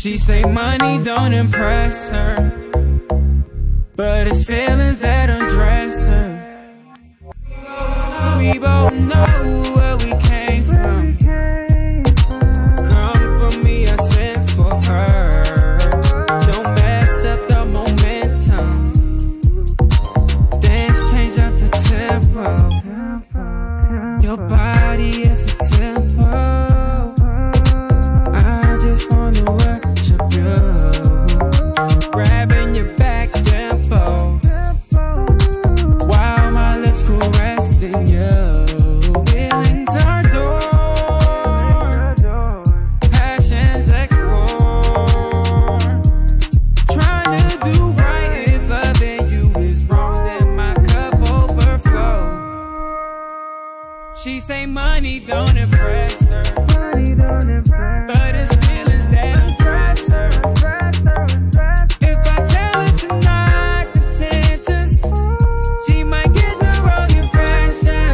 She say money don't impress her, but it's feelings that undress her. We both know where we came from. Come for me, I sent for her. Don't mess up the momentum. Dance change up the tempo. Your body is a tempo. I just wanna worship you, grabbing your back tempo, while my lips caressing you. Feelings are adored, passions explore. Trying to do right if loving you is wrong, then my cup overflow. She say money don't impress her, but it's feelings that undress her. If I tell her tonight's intentions, she might get the wrong impression.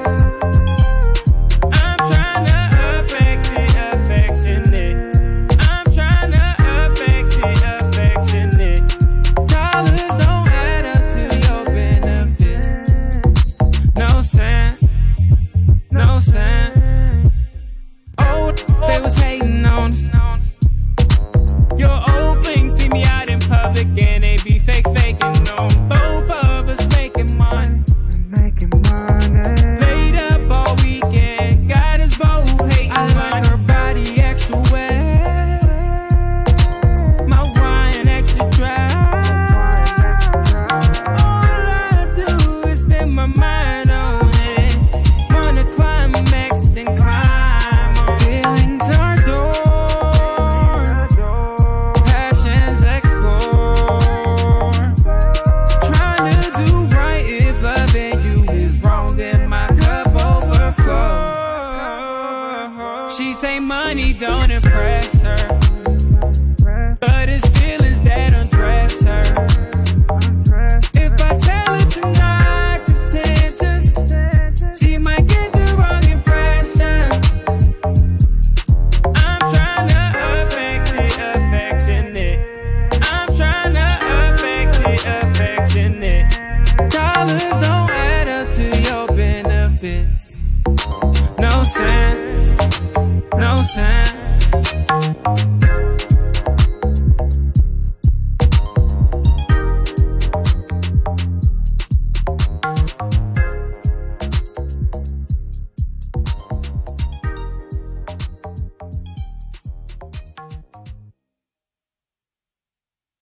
I'm trying to affect it, affectionate. I'm trying to affect it, affectionate. Dollars don't add up to your benefits. No sense, no sense. Oh, they was hating on us. Your old things see me out in public and they be faking on both of us making money. Laid up all weekend, got us both hating. I like her body extra wet, my wine extra dry. All I do is spend my mind on it. Wanna climax, then climb on. Feelings are adored, passions explore. Trying to do right if loving you is wrong, then my cup overflow. She say money don't impress her, but it's feelings that undress her. If I tell her tonight's intentions, she might get the wrong impression. I'm trying to affect it, affectionate. I'm trying to affect it, affectionate. Dollars don't add up to your benefits. No sense, no sense.